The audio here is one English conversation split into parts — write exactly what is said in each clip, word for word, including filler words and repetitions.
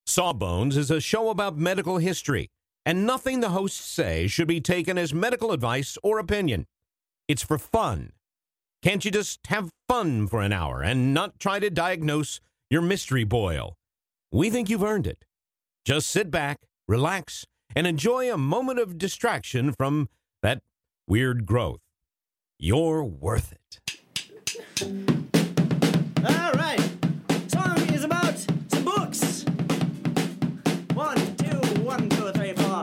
Sawbones is a show about medical history, and nothing the hosts say should be taken as medical advice or opinion. It's for fun. Can't you just have fun for an hour and not try to diagnose your mystery boil? We think you've earned it. Just sit back, relax, and enjoy a moment of distraction from that weird growth. You're worth it. All right. Song is about some books. One, two, one, two, three, four.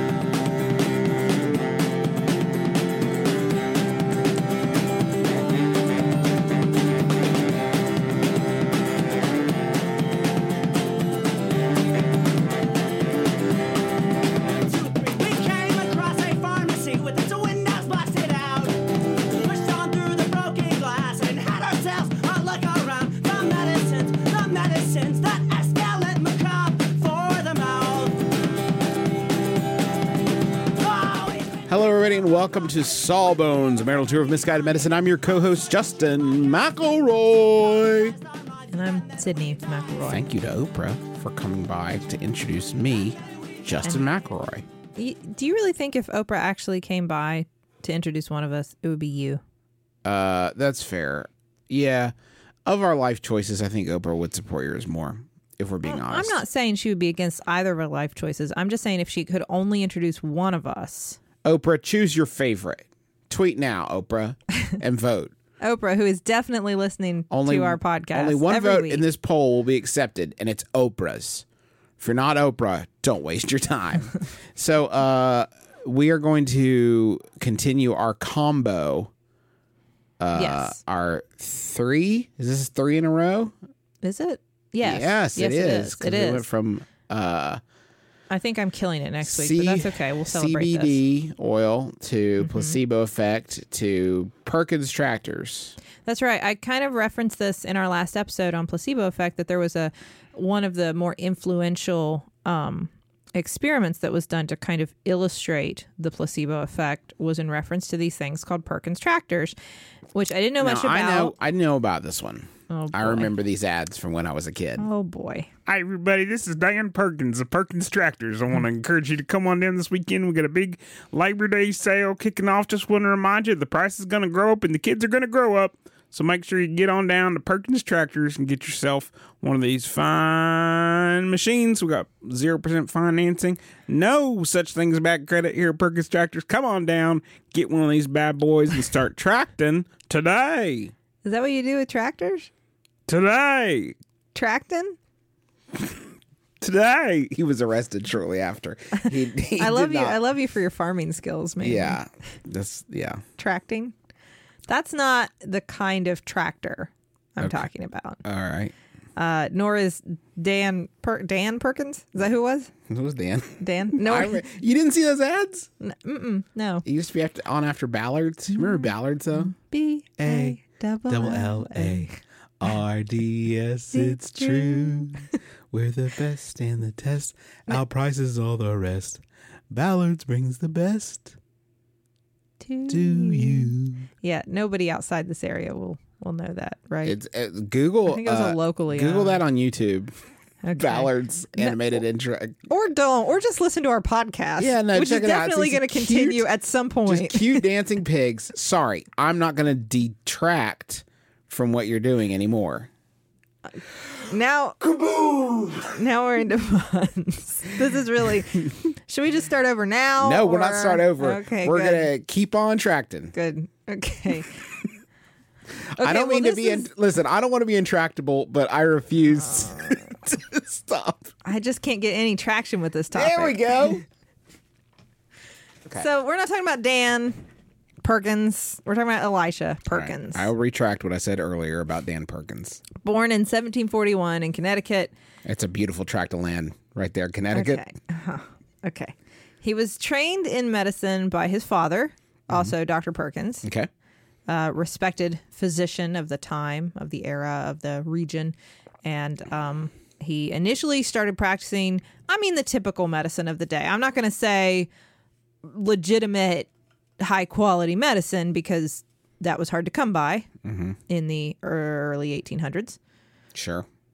Hello, everybody, and welcome to Sawbones, a marital tour of misguided medicine. I'm your co-host, Justin McElroy. And I'm Sydney McElroy. Thank you to Oprah for coming by to introduce me, Justin and McElroy. Y- do you really think if Oprah actually came by to introduce one of us, it would be you? Uh, that's fair. Yeah. Of our life choices, I think Oprah would support yours more, if we're being well, honest. I'm not saying she would be against either of our life choices. I'm just saying if she could only introduce one of us. Oprah, choose your favorite. Tweet now, Oprah, and vote. Oprah, who is definitely listening only, to our podcast. Only one every vote week. in this poll will be accepted, and it's Oprah's. If you're not Oprah, don't waste your time. so uh, we are going to continue our combo. Uh, yes. Our three? Is this three in a row? Is it? Yes. Yes, yes it is. It we is. went from... Uh, I think I'm killing it next week, C- but that's okay. We'll celebrate C B D this. oil to Mm-hmm. placebo effect to Perkins tractors. That's right. I kind of referenced this in our last episode on placebo effect, that there was a one of the more influential um, experiments that was done to kind of illustrate the placebo effect was in reference to these things called Perkins tractors, which I didn't know Now, much about. I know, I know about this one. Oh, I boy. remember these ads from when I was a kid. Oh, boy. Hi, everybody. This is Dan Perkins of Perkins Tractors. I want to encourage you to come on down this weekend. We got a big Labor Day sale kicking off. Just want to remind you, the price is going to grow up and the kids are going to grow up. So make sure you get on down to Perkins Tractors and get yourself one of these fine machines. We got zero percent financing. No such thing as bad credit here at Perkins Tractors. Come on down, get one of these bad boys and start tracting today. Is that what you do with tractors? Today. Tracting? Today. He was arrested shortly after. He, he I love did you. not- I love you for your farming skills, man. Yeah, that's yeah. Tracting? That's not the kind of tractor I'm Okay. talking about. All right. Uh, nor is Dan per- Dan Perkins. Is that who it was? It was Dan. Dan? No, I re- you didn't see those ads? mm-mm, no. It used to be after, on after Ballards. Remember Ballards though? B A double L A. R D S. It's true. We're the best and the test. Our prices all the rest. Ballards brings the best To to you. Yeah, nobody outside this area will will know that, right? It's uh, Google. I think it was a uh, locally Google owned. that on YouTube. Okay. Ballards animated intro. Or don't, or just listen to our podcast. Yeah, no, which is check it out. definitely It's going to cute- continue at some point. Just cute dancing pigs. Sorry, I'm not going to detract from what you're doing anymore. Now, now we're into puns. This is really. Should we just start over now? No, we're not or- start over. Okay, we're good. gonna keep on tracting. Good. Okay. I Okay, don't well, mean to this be. is- In, listen, I don't want to be intractable, but I refuse to stop. I just can't get any traction with this topic. There we go. Okay. So we're not talking about Dan Perkins. We're talking about Elisha Perkins. I'll retract what I said earlier about Dan Perkins. Born in seventeen forty-one in Connecticut. It's a beautiful tract of land right there, Connecticut. Okay. Uh-huh. Okay. He was trained in medicine by his father, also Doctor Perkins, Okay. uh, respected physician of the time, of the era, of the region. And um, he initially started practicing, I mean, the typical medicine of the day. I'm not going to say legitimate, high quality medicine because that was hard to come by Mm-hmm. in the early eighteen hundreds. Sure.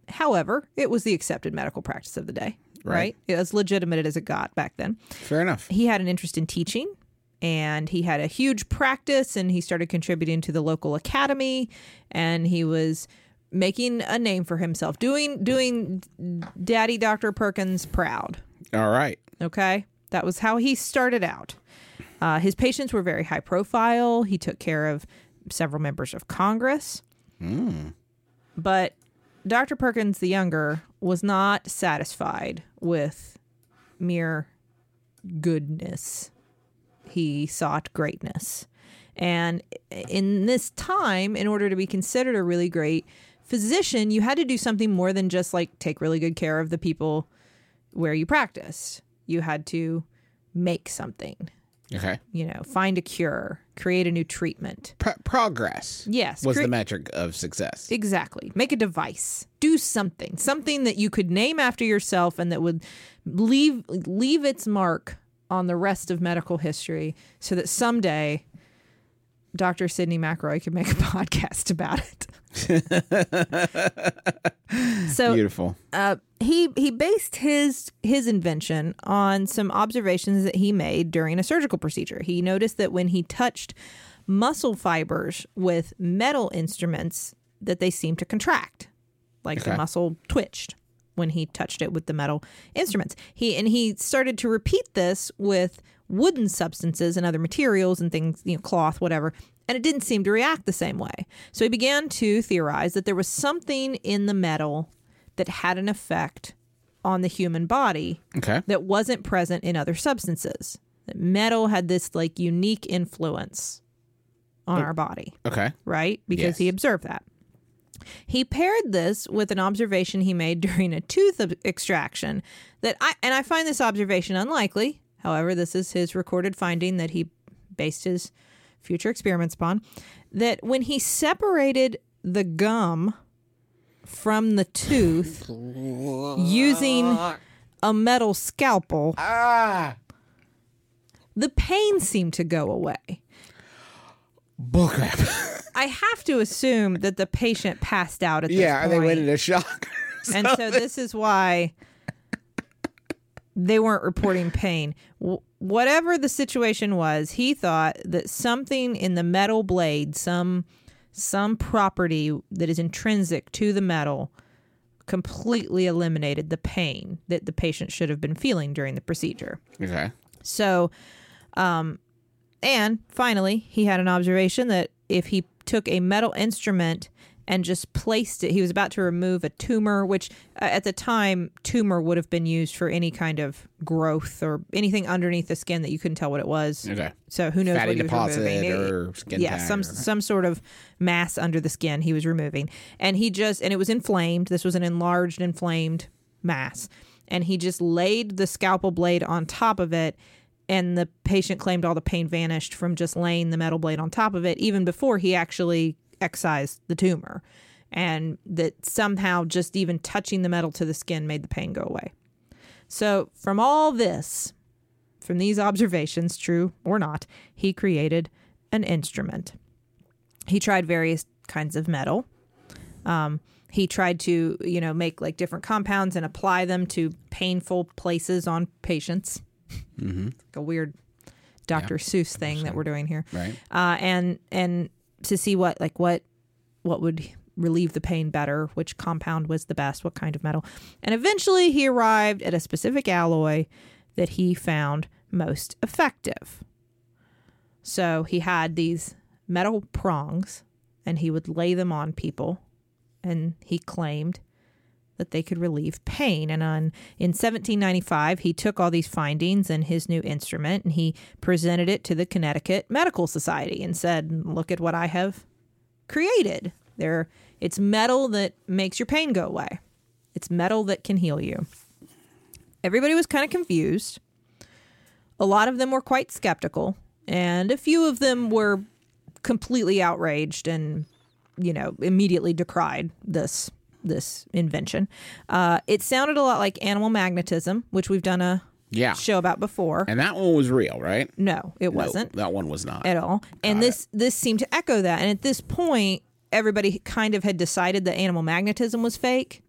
However, it was the accepted medical practice of the day, right? Right. It was legitimate as it got back then. Fair enough. He had an interest in teaching, and he had a huge practice, and he started contributing to the local academy, and he was making a name for himself, doing doing Daddy Doctor Perkins proud. All right. Okay? That was how he started out. Uh, his patients were very high profile. He took care of several members of Congress. Mm. But Doctor Perkins the Younger was not satisfied with mere goodness. He sought greatness. And in this time, in order to be considered a really great physician, you had to do something more than just like take really good care of the people where you practiced. You had to make something, Okay. you know, find a cure, create a new treatment. Pro- progress. Yes. Was cre- the metric of success. Exactly. Make a device. Do something. Something that you could name after yourself and that would leave leave its mark on the rest of medical history so that someday Doctor Sidney McRoy could make a podcast about it. So Beautiful. uh, he he based his his invention on some observations that he made during a surgical procedure. He noticed that when he touched muscle fibers with metal instruments, that they seemed to contract, like the Okay. muscle twitched when he touched it with the metal instruments. He and he started to repeat this with wooden substances and other materials and things, you know, cloth, whatever, and it didn't seem to react the same way. So he began to theorize that there was something in the metal that had an effect on the human body Okay. that wasn't present in other substances. That metal had this like unique influence on our body, Okay. right? Because Yes. he observed that. He paired this with an observation he made during a tooth ab- extraction that I and I find this observation unlikely. However, this is his recorded finding that he based his future experiments upon, that when he separated the gum from the tooth using a metal scalpel, Ah. the pain seemed to go away. Bullcrap. I have to assume that the patient passed out at this yeah, point. they went into shock. And so this is why they weren't reporting pain. W- whatever the situation was, he thought that something in the metal blade, some some property that is intrinsic to the metal, completely eliminated the pain that the patient should have been feeling during the procedure. Okay. So, um, and finally, he had an observation that if he took a metal instrument and just placed it, he was about to remove a tumor, which uh, at the time, tumor would have been used for any kind of growth or anything underneath the skin that you couldn't tell what it was. Okay. So who knows Fatty what he was deposit removing? or skin yeah, tag some or- some sort of mass under the skin he was removing, and he just and it was inflamed. This was an enlarged, inflamed mass, and he just laid the scalpel blade on top of it. And the patient claimed all the pain vanished from just laying the metal blade on top of it, even before he actually excised the tumor. And that somehow just even touching the metal to the skin made the pain go away. So from all this, from these observations, true or not, he created an instrument. He tried various kinds of metal. Um, he tried to, you know, make like different compounds and apply them to painful places on patients. Mm-hmm. Like a weird Doctor Seuss thing that we're doing here. Right. Uh, and and to see what like what what would relieve the pain better, which compound was the best, what kind of metal. And eventually he arrived at a specific alloy that he found most effective. So he had these metal prongs and he would lay them on people, and he claimed that they could relieve pain. And on, in seventeen ninety-five, he took all these findings and his new instrument and he presented it to the Connecticut Medical Society and said, look at what I have created. There, it's metal that makes your pain go away. It's metal that can heal you. Everybody was kind of confused. A lot of them were quite skeptical, and a few of them were completely outraged and, you know, immediately decried this this invention. Uh, it sounded a lot like animal magnetism, which we've done a Yeah. show about before. And that one was real, right? No, it wasn't No, that one was not. at all. And Got this this seemed to echo that. And at this point, everybody kind of had decided that animal magnetism was fake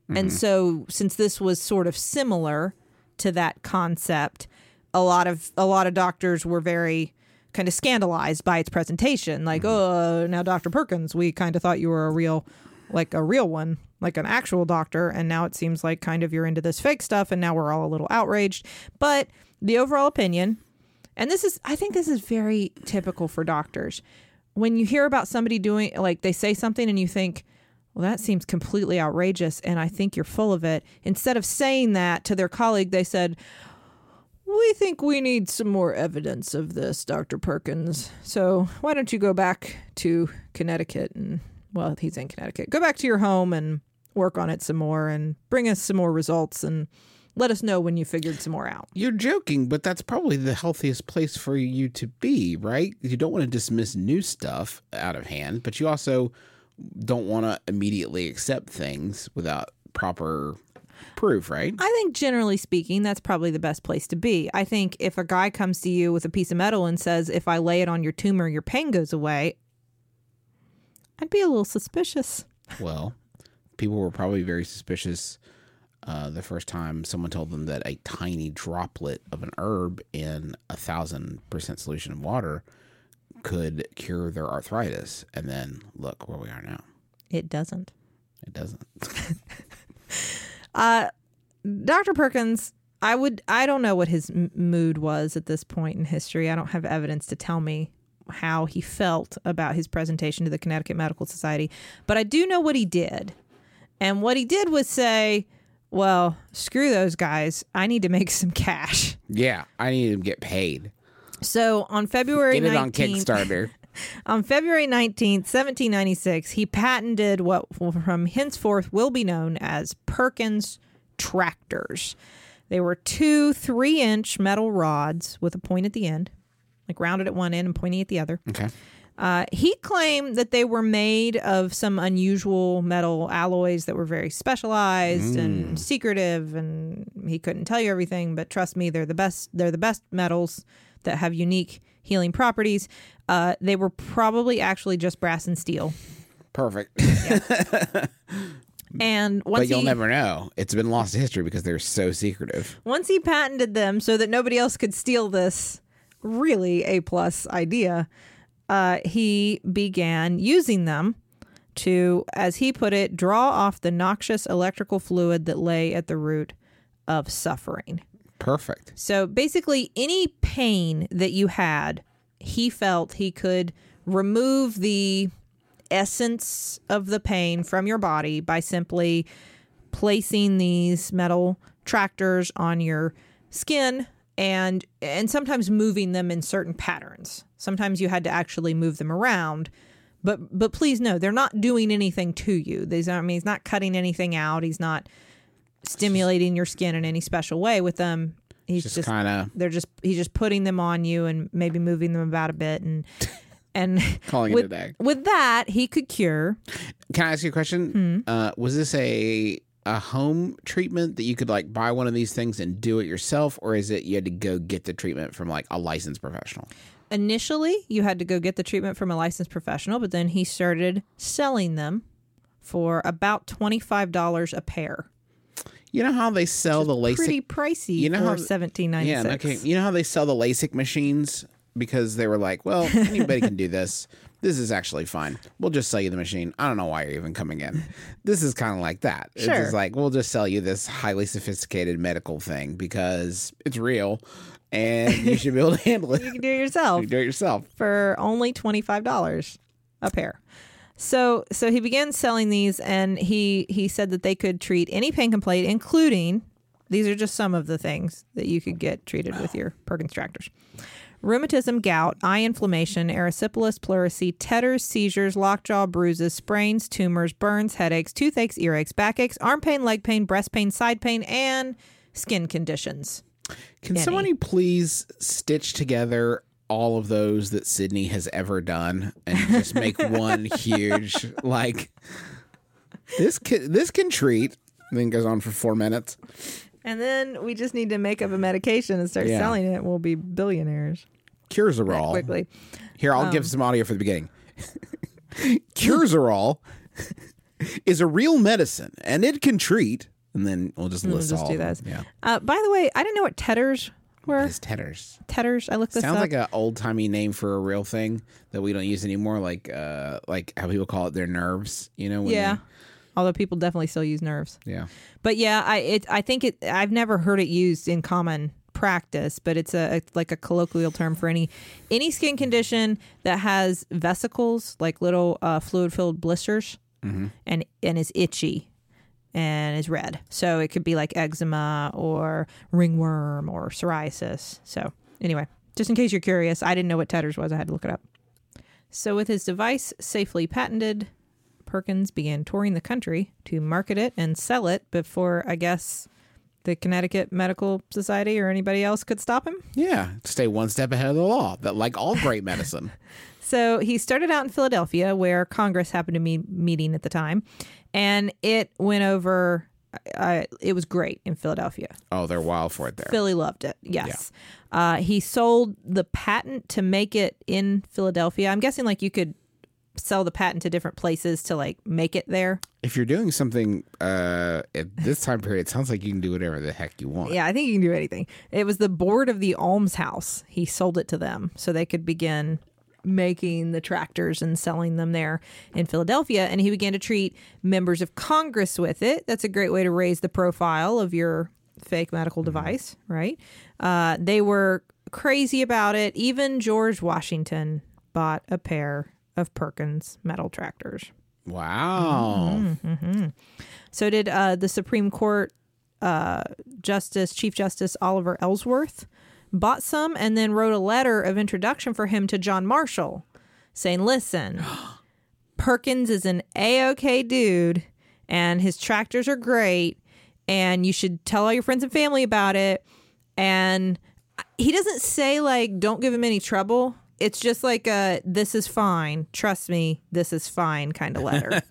And so since this was sort of similar to that concept, a lot of a lot of doctors were very kind of scandalized by its presentation. Like, oh, now Doctor Perkins, we kind of thought you were a real, like a real one, like an actual doctor. And now it seems like kind of you're into this fake stuff. And now we're all a little outraged. But the overall opinion, and this is, I think this is very typical for doctors. When you hear about somebody doing, like they say something and you think, well, that seems completely outrageous, and I think you're full of it. Instead of saying that to their colleague, they said, we think we need some more evidence of this, Doctor Perkins. So why don't you go back to Connecticut and, well, he's in Connecticut. Go back to your home and work on it some more and bring us some more results and let us know when you figured some more out. You're joking, but that's probably the healthiest place for you to be, right? You don't want to dismiss new stuff out of hand, but you also don't want to immediately accept things without proper proof, right? I think generally speaking, that's probably the best place to be. I think if a guy comes to you with a piece of metal and says, if I lay it on your tumor, your pain goes away, I'd be a little suspicious. Well, people were probably very suspicious uh, the first time someone told them that a tiny droplet of an herb in a thousand percent solution of water could cure their arthritis. And then look where we are now. It doesn't. It doesn't. uh, Doctor Perkins, I would, I don't know what his m- mood was at this point in history. I don't have evidence to tell me how he felt about his presentation to the Connecticut Medical Society, but I do know what he did. And what he did was say, well, screw those guys. I need to make some cash. Yeah, I need to get paid. So on February Get it nineteenth, on Kickstarter. on February nineteenth, seventeen ninety-six, he patented what from henceforth will be known as Perkins tractors. They were two three-inch metal rods with a point at the end, like rounded at one end and pointy at the other. Okay. Uh, he claimed that they were made of some unusual metal alloys that were very specialized mm. and secretive, and he couldn't tell you everything, but trust me, they're the best. They're the best metals that have unique healing properties. Uh, they were probably actually just brass and steel. Perfect. Yeah. And once but you'll he, never know. It's been lost to history because they're so secretive. Once he patented them so that nobody else could steal this really A-plus idea, uh, he began using them to, as he put it, draw off the noxious electrical fluid that lay at the root of suffering. Perfect. So basically, any pain that you had, he felt he could remove the essence of the pain from your body by simply placing these metal tractors on your skin and and sometimes moving them in certain patterns. Sometimes you had to actually move them around. But but please know, they're not doing anything to you. These I mean, he's not cutting anything out. He's not stimulating your skin in any special way with them. He's just, just kind of they're just he's just putting them on you and maybe moving them about a bit and and calling with, it a day. With that, he could cure. Can I ask you a question? Hmm. Uh, was this a a home treatment that you could like buy one of these things and do it yourself, or is it you had to go get the treatment from like a licensed professional? Initially, you had to go get the treatment from a licensed professional, but then he started selling them for about twenty-five dollars a pair. You know how they sell the LASIK? Pretty pricey you know for how, seventeen ninety-six. Yeah, okay. You know how they sell the LASIK machines because they were like, well, anybody can do this. This is actually fine. We'll just sell you the machine. I don't know why you're even coming in. This is kind of like that. Sure. It's just like, we'll just sell you this highly sophisticated medical thing because it's real and you should be able to handle it. You can do it yourself. You can do it yourself. For only twenty-five dollars a pair. So so he began selling these, and he, he said that they could treat any pain complaint, including, these are just some of the things that you could get treated with your Perkins tractors. Rheumatism, gout, eye inflammation, erysipelas, pleurisy, tetters, seizures, lockjaw, bruises, sprains, tumors, burns, headaches, toothaches, earaches, backaches, arm pain, leg pain, breast pain, side pain, and skin conditions. Can Any. somebody please stitch together all of those that Sydney has ever done and just make one huge, like, this can, this can treat, and then goes on for four minutes. And then we just need to make up a medication and start Yeah. selling it. We'll be billionaires Curzerol. quickly. Here, I'll Um, give some audio for the beginning. Curzerol is a real medicine, and it can treat. And then we'll just We'll list just all do of them. those. Yeah. Uh, by the way, I didn't know what tetters were. His tetters. Tetters. I looked this Sounds up. like an old timey name for a real thing that we don't use anymore, like uh, like how people call it their nerves. You know? when yeah. they- Although people definitely still use nerves. yeah. But yeah, I it I think it. I've never heard it used in common practice, but it's a, a like a colloquial term for any any skin condition that has vesicles, like little uh, fluid filled blisters, Mm-hmm. and and is itchy and is red. So it could be like eczema or ringworm or psoriasis. So anyway, just in case you're curious, I didn't know what tetters was. I had to look it up. So with his device safely patented, Perkins began touring the country to market it and sell it before, I guess, the Connecticut Medical Society or anybody else could stop him. Yeah. Stay one step ahead of the law, but like all great medicine. So he started out in Philadelphia, where Congress happened to be meeting at the time, and it went over. Uh, it was great in Philadelphia. Oh, they're wild for it there. Philly loved it. Yes. Uh, he sold the patent to make it in Philadelphia. I'm guessing like you could sell the patent to different places to like make it there. If you're doing something uh, at this time period, it sounds like you can do whatever the heck you want. Yeah, I think you can do anything. It was the board of the almshouse. He sold it to them so they could begin making the tractors and selling them there in Philadelphia. And he began to treat members of Congress with it. That's a great way to raise the profile of your fake medical device, right? Uh, they were crazy about it. Even George Washington bought a pair of Perkins metal tractors. Wow. Mm-hmm. So did uh, the Supreme Court uh, Justice, Chief Justice Oliver Ellsworth, bought some and then wrote a letter of introduction for him to John Marshall saying, listen, Perkins is an A-OK dude and his tractors are great and you should tell all your friends and family about it. And he doesn't say like, don't give him any trouble. It's just like a, this is fine. Trust me, this is fine kind of letter.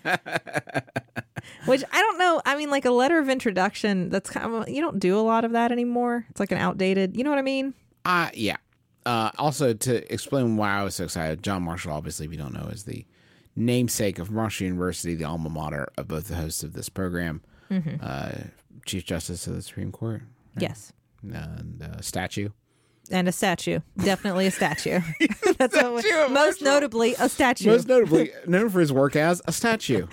Which I don't know. I mean, like a letter of introduction, that's kind of, you don't do a lot of that anymore. It's like an outdated, you know what I mean? Uh, yeah. Uh, also, to explain why I was so excited, John Marshall, obviously, if you don't know, is the namesake of Marshall University, the alma mater of both the hosts of this program, Mm-hmm. uh, Chief Justice of the Supreme Court. Right? Yes. And uh, statue. And a statue. Definitely a statue. That's what we, Statue of most Marshall. notably a statue Most notably known for his work as a statue.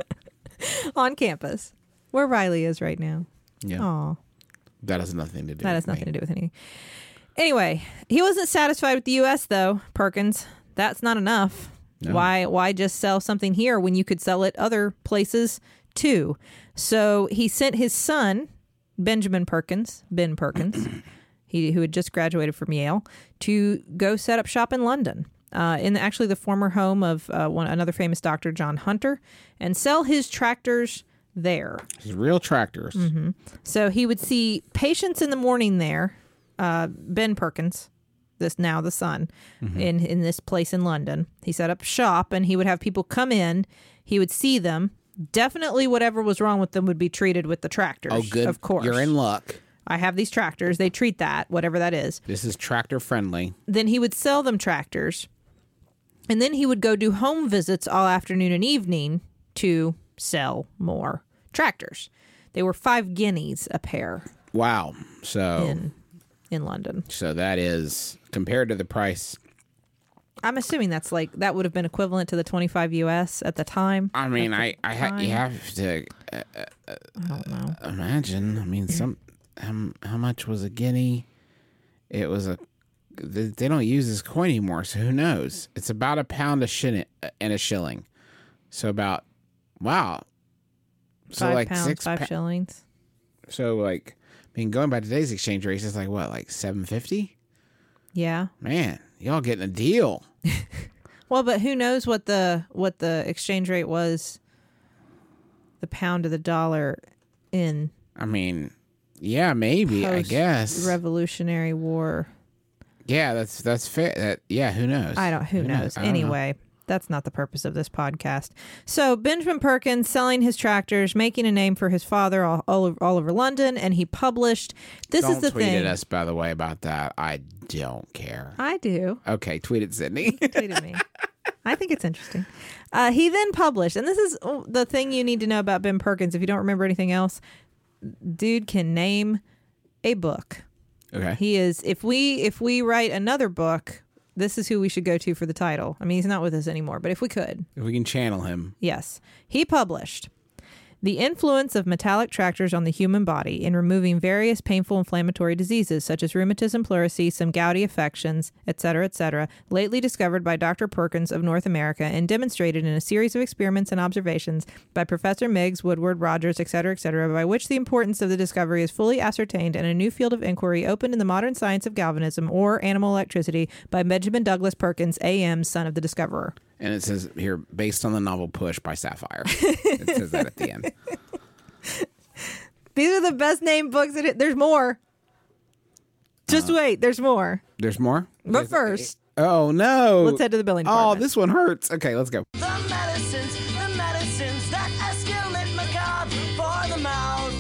on campus where Riley is right now. Yeah. Aw. That has nothing to do That with has nothing me. to do with anything. Anyway, he wasn't satisfied with the U S though, Perkins. That's not enough. No. Why why just sell something here when you could sell it other places too? So he sent his son, Benjamin Perkins, Ben Perkins, he who had just graduated from Yale, to go set up shop in London, uh, in actually the former home of uh, one another famous doctor, John Hunter, and sell his tractors there. His real tractors. Mm-hmm. So he would see patients in the morning there, uh, Ben Perkins, this now the son, Mm-hmm. in, in this place in London. He set up shop and he would have people come in. He would see them. Definitely whatever was wrong with them would be treated with the tractors. Oh, good. Of course. You're in luck. I have these tractors. They treat that, whatever that is. This is tractor friendly. Then he would sell them tractors. And then he would go do home visits all afternoon and evening to sell more tractors. They were five guineas a pair Wow. So, in in London. so that is compared to the price. I'm assuming that's like that would have been equivalent to the twenty-five U S at the time. I mean, I, I ha- you time. have to uh, I don't know. imagine. I mean, some how, how much was a guinea? It was a. They they don't use this coin anymore, so who knows? It's about a pound a shilling and a shilling. So about wow. So Five like pounds, six. five pa- shillings. so like, I mean, going by today's exchange rates, it's like what, like seven fifty? Yeah. Man, y'all getting a deal. Well, but who knows what the what the exchange rate was, the pound to the dollar in I mean, yeah, maybe. I post guess. Revolutionary War. Yeah, that's that's fair. That yeah, who knows? I don't. Who, knows? I don't know. Anyway, that's not the purpose of this podcast. So Benjamin Perkins selling his tractors, making a name for his father all, all, over, all over London, and he published. This Don't is the tweet thing. at us, by the way, about that. I don't care. I do. Okay, tweet at Sydney. Tweeted me. I think it's interesting. Uh, he then published, and this is the thing you need to know about Ben Perkins if you don't remember anything else. Dude can name a book. Okay. He is, if we if we write another book, this is who we should go to for the title. I mean, he's not with us anymore, but if we could. If we can channel him. Yes. He published The Influence of Metallic Tractors on the Human Body in Removing Various Painful Inflammatory Diseases, such as rheumatism, pleurisy, some gouty affections, et cetera, et cetera, lately discovered by Doctor Perkins of North America and demonstrated in a series of experiments and observations by Professor Meigs, Woodward, Rogers, et cetera, et cetera, by which the importance of the discovery is fully ascertained and a new field of inquiry opened in the modern science of galvanism or animal electricity by Benjamin Douglas Perkins, A M, son of the discoverer. And it says here, based on the novel Push by Sapphire. It says that at the end. These are the best named books. In it. There's more. Just uh, wait. There's more. There's more? But first. Oh, no. Let's head to the billing Oh, department. this one hurts. Okay, let's go. The medicines, the medicines that escalate macabre for the mouth.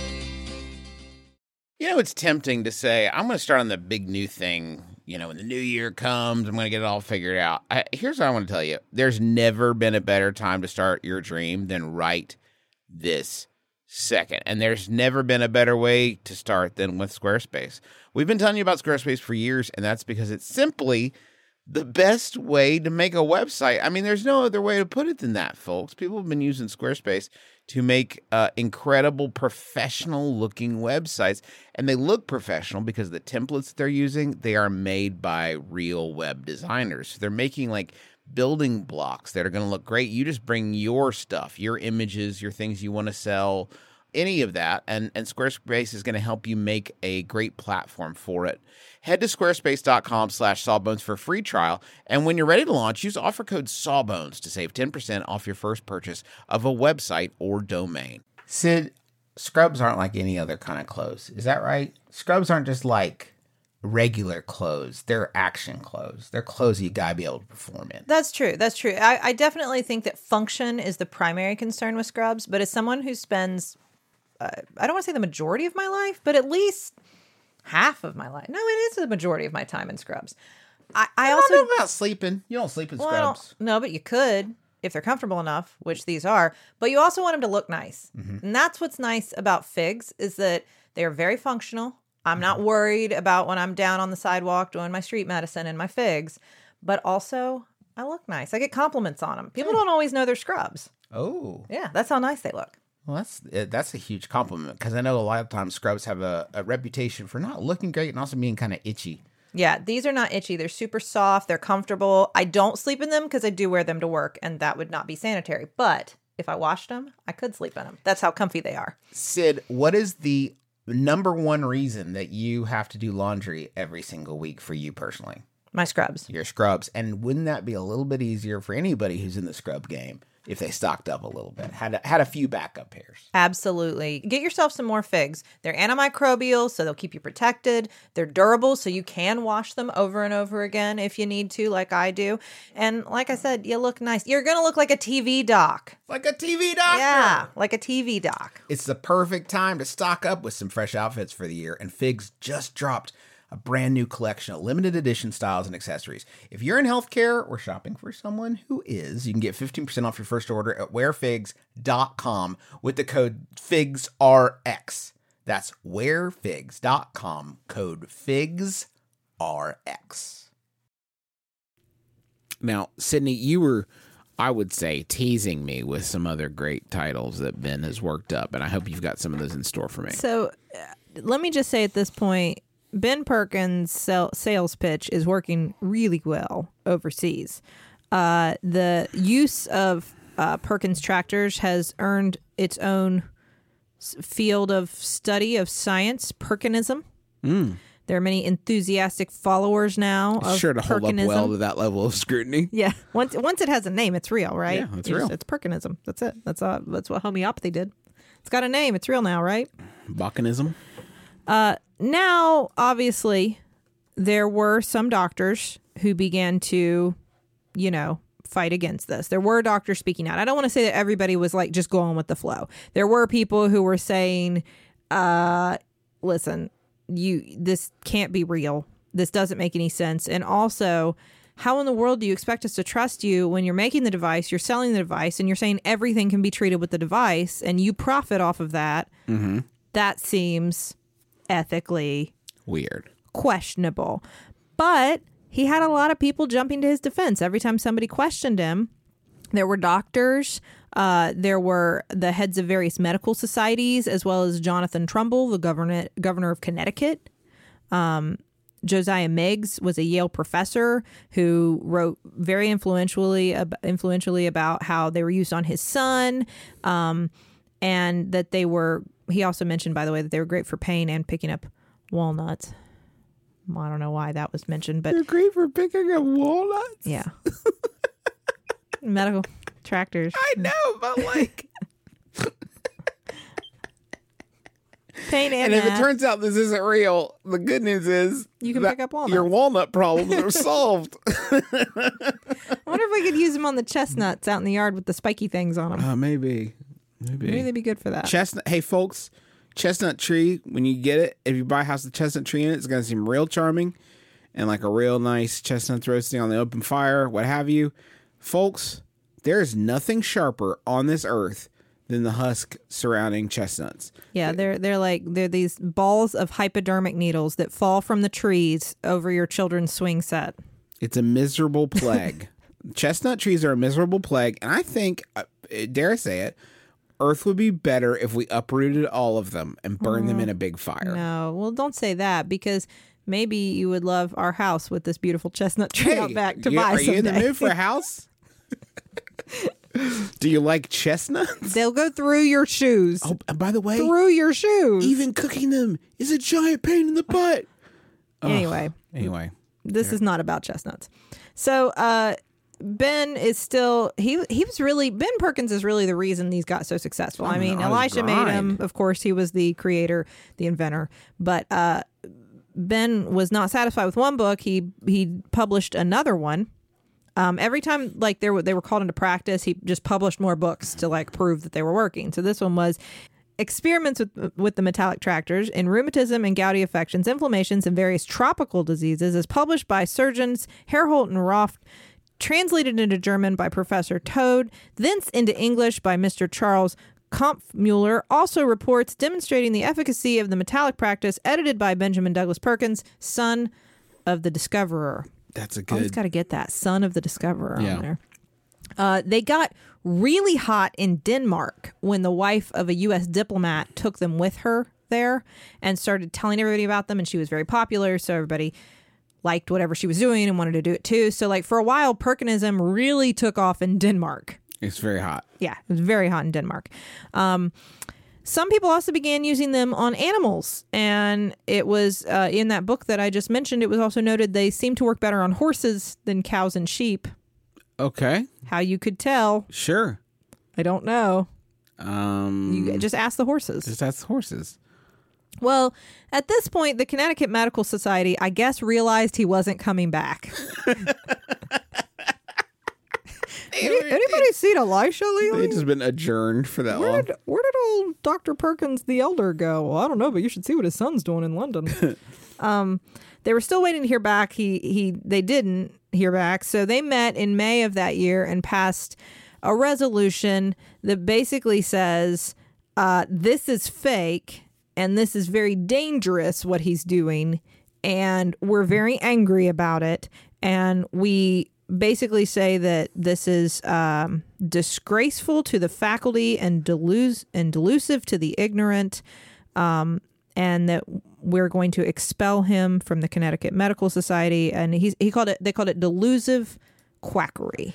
You know, it's tempting to say, I'm going to start on the big new thing. You know, when the new year comes, I'm going to get it all figured out. I, here's what I want to tell you. There's never been a better time to start your dream than right this second. And there's never been a better way to start than with Squarespace. We've been telling you about Squarespace for years, and that's because it's simply the best way to make a website. I mean, there's no other way to put it than that, folks. People have been using Squarespace to make uh, incredible professional-looking websites, and they look professional because the templates they're using, they are made by real web designers. So they're making, like, building blocks that are going to look great. You just bring your stuff, your images, your things you want to sell, any of that, and, and Squarespace is going to help you make a great platform for it. Head to squarespace.com slash sawbones for a free trial, and when you're ready to launch, use offer code sawbones to save ten percent off your first purchase of a website or domain. Sid, scrubs aren't like any other kind of clothes. Is that right? Scrubs aren't just like regular clothes. They're action clothes. They're clothes you gotta be able to perform in. That's true. That's true. I, I definitely think that function is the primary concern with scrubs, but as someone who spends Uh, I don't want to say the majority of my life, but at least half of my life. No, it is the majority of my time in scrubs. I, I, I also don't know about sleeping. You don't sleep in well, scrubs. No, but you could if they're comfortable enough, which these are. But you also want them to look nice. Mm-hmm. And that's what's nice about figs is that they're very functional. I'm not worried about when I'm down on the sidewalk doing my street medicine in my figs. But also, I look nice. I get compliments on them. People don't always know they're scrubs. Oh. Yeah, that's how nice they look. Well, that's that's a huge compliment because I know a lot of times scrubs have a, a reputation for not looking great and also being kind of itchy. Yeah, these are not itchy. They're super soft. They're comfortable. I don't sleep in them because I do wear them to work, and that would not be sanitary. But if I washed them, I could sleep in them. That's how comfy they are. Sid, what is the number one reason that you have to do laundry every single week for you personally? My scrubs. Your scrubs. And wouldn't that be a little bit easier for anybody who's in the scrub game if they stocked up a little bit, had a, had a few backup pairs? Absolutely. Get yourself some more figs. They're antimicrobial, so they'll keep you protected. They're durable, so you can wash them over and over again if you need to, like I do. And like I said, you look nice. You're going to look like a T V doc. Like a T V doctor. Yeah, like a T V doc. It's the perfect time to stock up with some fresh outfits for the year, and Figs just dropped a brand new collection of limited edition styles and accessories. If you're in healthcare or shopping for someone who is, you can get fifteen percent off your first order at wear figs dot com with the code figs R X. That's wear figs dot com, code figs R X. Now, Sydney, you were, I would say, teasing me with some other great titles that Ben has worked up, and I hope you've got some of those in store for me. So uh, let me just say at this point, Ben Perkins' sell, sales pitch is working really well overseas. Uh, the use of uh, Perkins tractors has earned its own s- field of study of science, Perkinism. Mm. There are many enthusiastic followers now of sure to hold Perkinism. up well to that level of scrutiny. Yeah, once once it has a name, it's real, right? Yeah, it's You real. just- it's Perkinism. That's it. That's uh, that's what homeopathy did. It's got a name. It's real now, right? Bacanism. Uh, now, obviously, there were some doctors who began to, you know, fight against this. There were doctors speaking out. I don't want to say that everybody was like just going with the flow. There were people who were saying, uh, listen, you, this can't be real. This doesn't make any sense. And also how in the world do you expect us to trust you when you're making the device, you're selling the device, and you're saying everything can be treated with the device and you profit off of that? Mm-hmm. That seems ethically Weird. questionable. But he had a lot of people jumping to his defense. Every time somebody questioned him, there were doctors, uh, there were the heads of various medical societies, as well as Jonathan Trumbull, the governor, governor of Connecticut. Um, Josiah Meigs was a Yale professor who wrote very influentially, ab- influentially about how they were used on his son, um, and that they were, he also mentioned, by the way, that they were great for pain and picking up walnuts. I don't know why that was mentioned, but They're great for picking up walnuts. yeah. Medical tractors. I know, but like, Pain and, and if it math. turns out this isn't real, the good news is You can that pick up walnuts. your walnut problems are solved. I wonder if we could use them on the chestnuts out in the yard with the spiky things on them. Uh, maybe, maybe. Maybe they'd be good for that. Chestnut. Hey, folks, chestnut tree. When you get it, if you buy a house with chestnut tree in it, it's gonna seem real charming, and like a real nice chestnuts roasting on the open fire, what have you. Folks, there is nothing sharper on this earth than the husk surrounding chestnuts. Yeah, they're they're like they're these balls of hypodermic needles that fall from the trees over your children's swing set. It's a miserable plague. Chestnut trees are a miserable plague, and I think, uh, dare I say it, Earth would be better if we uprooted all of them and burned them in a big fire. No, well, don't say that, because maybe you would love our house with this beautiful chestnut tree Hey, out back to you- buy are you in the someday. mood for a house? Do you like chestnuts? They'll go through your shoes. Oh, and by the way, Through your shoes. even cooking them is a giant pain in the butt. Anyway, Anyway, this is not about chestnuts. So uh, Ben is still he he was really Ben Perkins is really the reason these got so successful. I On- mean, on his Elisha made him. grind. Of course, he was the creator, the inventor. But uh, Ben was not satisfied with one book. He he published another one. Um, every time like they were they were called into practice, he just published more books to like prove that they were working. So this one was Experiments with, with the Metallic Tractors in Rheumatism and Gouty Affections, Inflammations, and Various Tropical Diseases, is published by surgeons Herholt and Roft, translated into German by Professor Toad, thence into English by Mister Charles Kampfmuller. Also reports demonstrating the efficacy of the metallic practice, edited by Benjamin Douglas Perkins, son of the discoverer. that's a Always good. got to get that son of the discoverer Yeah. on there. Uh, they got really hot in Denmark when the wife of a U S diplomat took them with her there and started telling everybody about them. And she was very popular, so everybody liked whatever she was doing and wanted to do it too. So, like, for a while, Perkinism really took off in Denmark. It's very hot. Yeah, it was very hot in Denmark. Um, some people also began using them on animals, and it was uh, in that book that I just mentioned. It was also noted they seem to work better on horses than cows and sheep. Okay, How you could tell, sure. I don't know. Um, You just ask the horses. just that's horses. Well, at this point, the Connecticut Medical Society, I guess, realized he wasn't coming back. Any, anybody seen Elisha lately? They've just been adjourned for that Where long. did, where did old Doctor Perkins the Elder go? Well, I don't know, but you should see what his son's doing in London. um, they were still waiting to hear back. He he they didn't hear back, so they met in May of that year and passed a resolution that basically says uh, this is fake and this is very dangerous what he's doing, and we're very angry about it, and we basically say that this is um, disgraceful to the faculty and, delus- and delusive to the ignorant, um, and that we're going to expel him from the Connecticut Medical Society. And he's, he called it, they called it delusive quackery.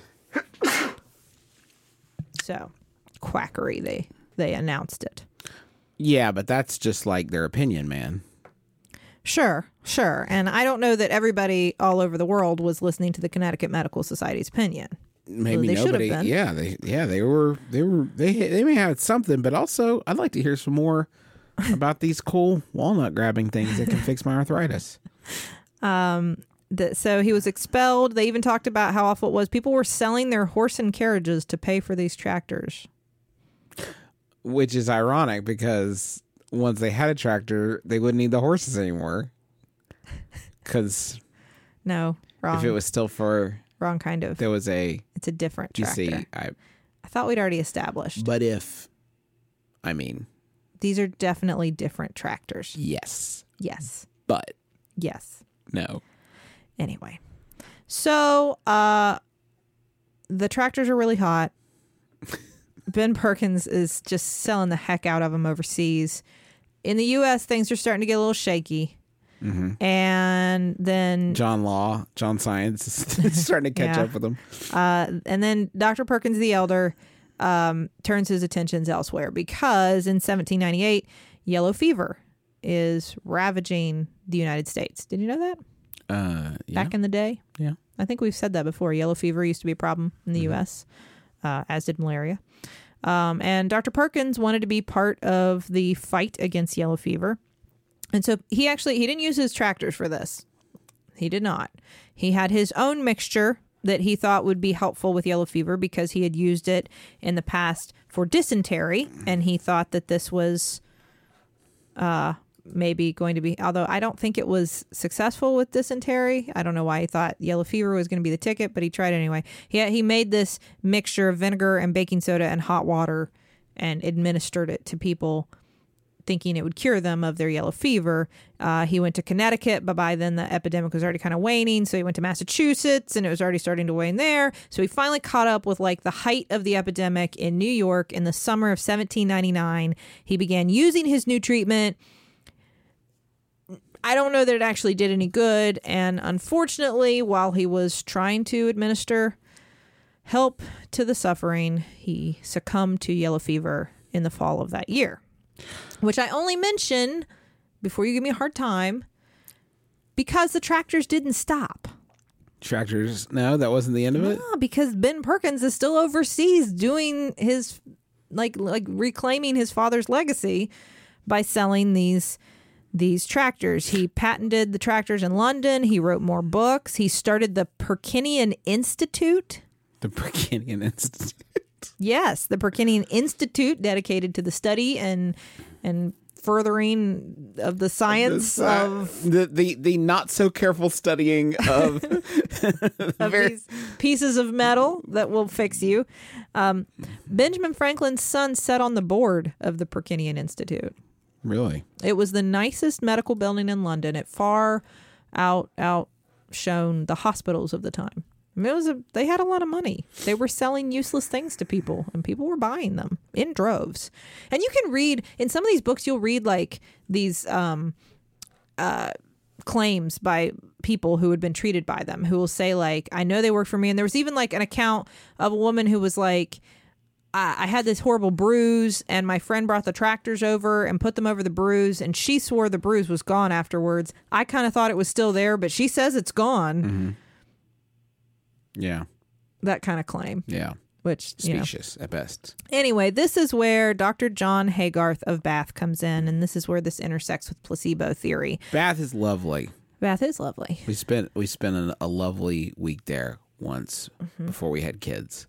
So, quackery, they, they announced it. Yeah, but that's just like their opinion, man. Sure, sure. And I don't know that everybody all over the world was listening to the Connecticut Medical Society's opinion. Maybe they should have nobody. been. Yeah, they yeah they were they were they they may have something, but also I'd like to hear some more about these cool walnut grabbing things that can fix my arthritis. Um, that so he was expelled. They even talked about how awful it was. People were selling their horse and carriages to pay for these tractors. Which is ironic because once they had a tractor, they wouldn't need the horses anymore. Because No, Wrong. If it was still for, Wrong kind of. there was a, It's a different you tractor. see, I, I thought we'd already established. but if, I mean, These are definitely different tractors. yes, Yes. but Yes. no. Anyway. So, uh, the tractors are really hot. Ben Perkins is just selling the heck out of them overseas. In the U S, things are starting to get a little shaky. Mm-hmm. And then John Law, John Science is starting to catch Yeah. up with him. Uh, and then Doctor Perkins the Elder um, turns his attentions elsewhere because in seventeen ninety-eight, yellow fever is ravaging the United States. Did you know that? Uh, yeah. Back in the day? Yeah. I think we've said that before. Yellow fever used to be a problem in the U S, uh, as did malaria. Um, and Doctor Perkins wanted to be part of the fight against yellow fever. And so he actually, he didn't use his tractors for this. He did not. He had his own mixture that he thought would be helpful with yellow fever because he had used it in the past for dysentery. And he thought that this was uh, maybe going to be, although I don't think it was successful with dysentery. I don't know why he thought yellow fever was going to be the ticket, but he tried anyway. He, he made this mixture of vinegar and baking soda and hot water and administered it to people, thinking it would cure them of their yellow fever. Uh, he went to Connecticut, but by then the epidemic was already kind of waning. So he went to Massachusetts and it was already starting to wane there. So he finally caught up with like the height of the epidemic in New York in the summer of seventeen ninety-nine. He began using his new treatment. I don't know that it actually did any good. And unfortunately, while he was trying to administer help to the suffering, he succumbed to yellow fever in the fall of that year. Which I only mention, before you give me a hard time, because the tractors didn't stop. Tractors. No, that wasn't the end of it. No, because Ben Perkins is still overseas doing his, like, like reclaiming his father's legacy by selling these these tractors. He patented the tractors in London. He wrote more books. He started the Perkinian Institute. The Perkinian Institute. Yes, the Perkinian Institute, dedicated to the study and and furthering of the science The, of, the the the not so careful studying of, of very- these pieces of metal that will fix you. Um, Benjamin Franklin's son sat on the board of the Perkinian Institute. Really. It was the nicest medical building in London. It far out outshone the hospitals of the time. I mean, it was a, they had a lot of money. They were selling useless things to people, and people were buying them in droves. And you can read, in some of these books, you'll read like these um, uh, claims by people who had been treated by them, who will say like, I know they work for me. And there was even like an account of a woman who was like, I, I had this horrible bruise, and my friend brought the tractors over and put them over the bruise, and she swore the bruise was gone afterwards. I kind of thought it was still there, but she says it's gone. Mm-hmm. Yeah. That kind of claim, Yeah. which, you know. Specious at best. Anyway, this is where Doctor John Haygarth of Bath comes in, and this is where this intersects with placebo theory. Bath is lovely. Bath is lovely. We spent we spent an, a lovely week there once Mm-hmm. before we had kids.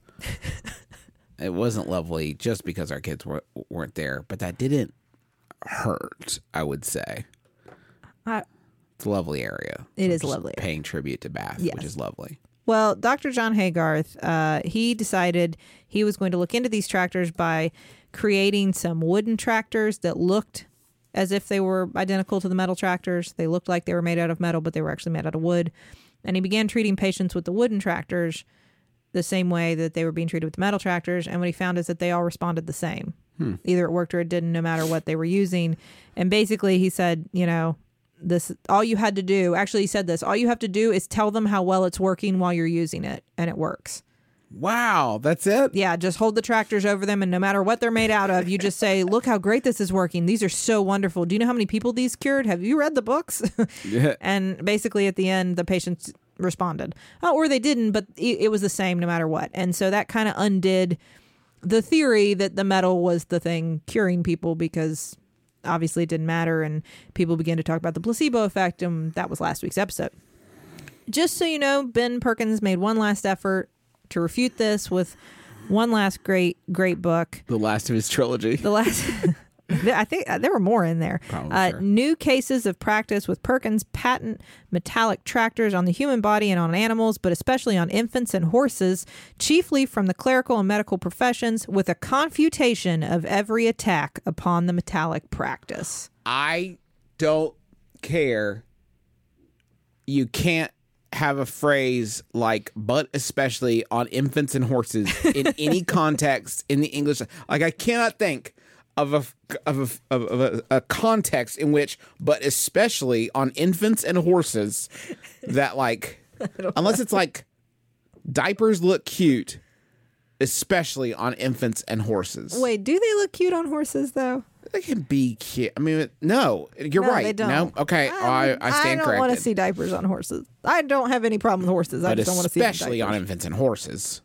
It wasn't lovely just because our kids were, weren't there, but that didn't hurt, I would say. I, It's a lovely area. It So is just lovely. Paying tribute to Bath, Yes. which is lovely. Well, Doctor John Haygarth, uh, he decided he was going to look into these tractors by creating some wooden tractors that looked as if they were identical to the metal tractors. They looked like they were made out of metal, but they were actually made out of wood. And he began treating patients with the wooden tractors the same way that they were being treated with the metal tractors. And what he found is that they all responded the same. Hmm. Either it worked or it didn't, no matter what they were using. And basically he said, you know, this, all you had to do, actually he said this, all you have to do is tell them how well it's working while you're using it, and it works. Wow, that's it? Yeah, just hold the tractors over them, and no matter what they're made out of, you just say, look how great this is working. These are so wonderful. Do you know how many people these cured? Have you read the books? Yeah. And basically at the end, the patients responded. Oh, or they didn't, but it, it was the same no matter what. And so that kind of undid the theory that the metal was the thing curing people, because obviously it didn't matter, and people began to talk about the placebo effect, and that was last week's episode. Just so you know, Ben Perkins made one last effort to refute this with one last great, great book. The last of his trilogy. The last, I think uh, there were more in there. Probably, uh, sure. New cases of practice with Perkins' patent metallic tractors on the human body and on animals, but especially on infants and horses, chiefly from the clerical and medical professions, with a confutation of every attack upon the metallic practice. I don't care. You can't have a phrase like "but especially on infants and horses" in any context in the English. Like, I cannot think of a of a, of a, a context in which "but especially on infants and horses" that, like, unless it's like diapers look cute, especially on infants and horses. Wait, do they look cute on horses, though? They can be cute. I mean, no, you're No, right. they don't. No, okay, I, I stand I don't corrected. want to see diapers on horses. I don't have any problem with horses. I but just don't want to see them especially on diapers. infants and horses.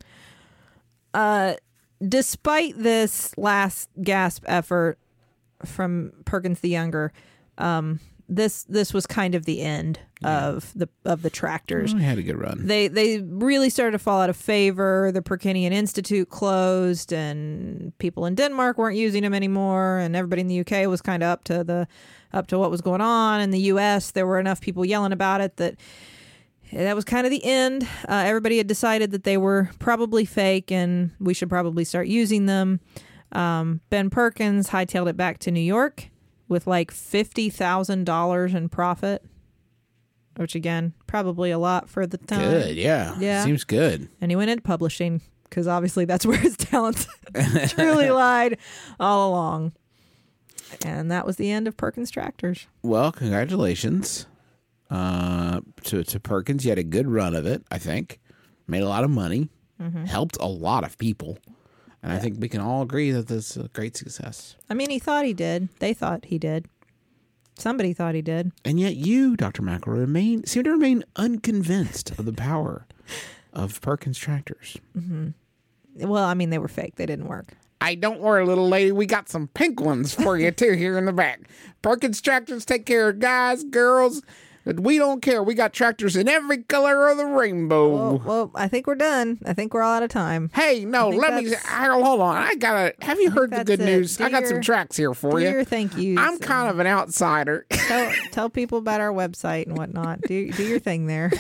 Despite this last gasp effort from Perkins the Younger, um, this this was kind of the end of the of the tractors. I had a good run. They they really started to fall out of favor. The Perkinian Institute closed, and people in Denmark weren't using them anymore. And everybody in the U K was kind of up to the up to what was going on. In the U S, there were enough people yelling about it that that was kind of the end. Uh, everybody had decided that they were probably fake, and we should probably start using them. Um, Ben Perkins hightailed it back to New York with like fifty thousand dollars in profit, which, again, probably a lot for the time. Good, yeah. Yeah. Seems good. And he went into publishing because obviously that's where his talents truly lied all along. And that was the end of Perkins Tractors. Well, congratulations uh, to, to Perkins. You had a good run of it, I think. Made a lot of money. Mm-hmm. Helped a lot of people. And I think we can all agree that this is a great success. I mean, he thought he did. They thought he did. Somebody thought he did. And yet you, Doctor McElroy, remain, seem to remain unconvinced of the power of Perkins Tractors. Well, I mean, they were fake. They didn't work. Hey, don't worry, little lady. We got some pink ones for you, too, here in the back. Perkins Tractors take care of guys, girls. We don't care. We got tractors in every color of the rainbow. Well, well, I think we're done. I think we're all out of time. Hey, no, think let me. that's- Harold, hold on. I gotta. Have you heard the that's good it. news? Do I got your- some tracks here for Do you. your thank yous. I'm kind of an outsider. tell, tell people about our website and whatnot. Do do your thing there.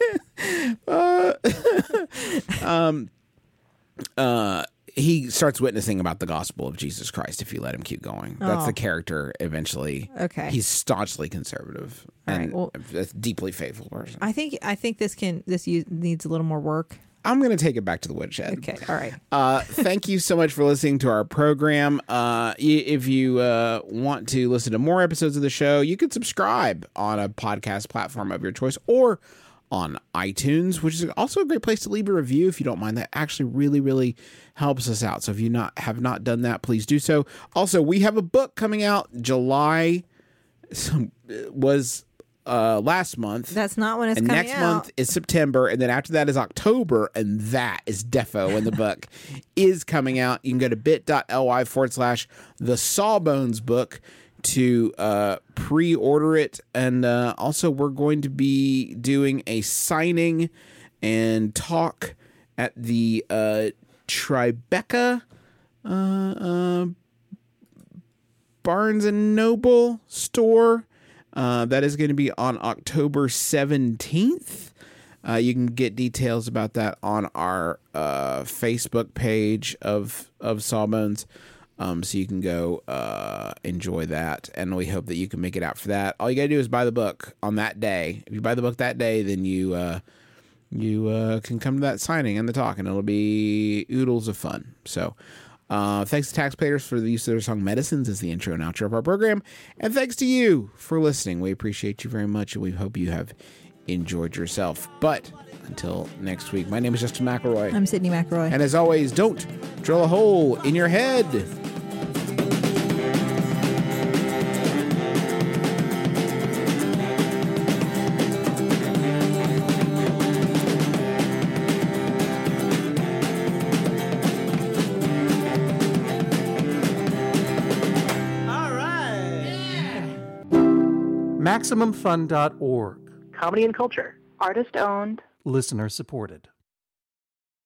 uh, he starts witnessing about the gospel of Jesus Christ if you let him keep going. That's Oh. the character eventually. Okay. He's staunchly conservative All right, and well- a deeply faithful person. I think I think this can this u- needs a little more work. I'm going to take it back to the woodshed. Okay. All right. Uh, thank you so much for listening to our program. Uh, y- if you uh, want to listen to more episodes of the show, you can subscribe on a podcast platform of your choice or on iTunes, which is also a great place to leave a review if you don't mind. That actually really, really helps us out. So if you not have not done that, please do so. Also, we have a book coming out July was uh, last month. That's not when it's And coming next out. month is September, and then after that is October, and that is defo when the book is coming out. You can go to bit.ly forward slash the Sawbones book to uh, pre-order it. And uh, also, we're going to be doing a signing and talk at the uh, Tribeca uh, uh, Barnes and Noble store. Uh, that is going to be on October seventeenth. Uh, you can get details about that on our uh, Facebook page of of Sawbones. Um, so you can go uh, enjoy that, and we hope that you can make it out for that. All you got to do is buy the book on that day. If you buy the book that day, then you uh, you uh, can come to that signing and the talk, and it'll be oodles of fun. So. Uh, thanks to taxpayers for the use of their song Medicines as the intro and outro of our program. And thanks to you for listening. We appreciate you very much, and we hope you have enjoyed yourself. But until next week, my name is Justin McElroy. I'm Sydney McElroy. And as always, don't drill a hole in your head. All right. Maximum Fun dot org. Comedy and culture. Artist owned. Listener supported.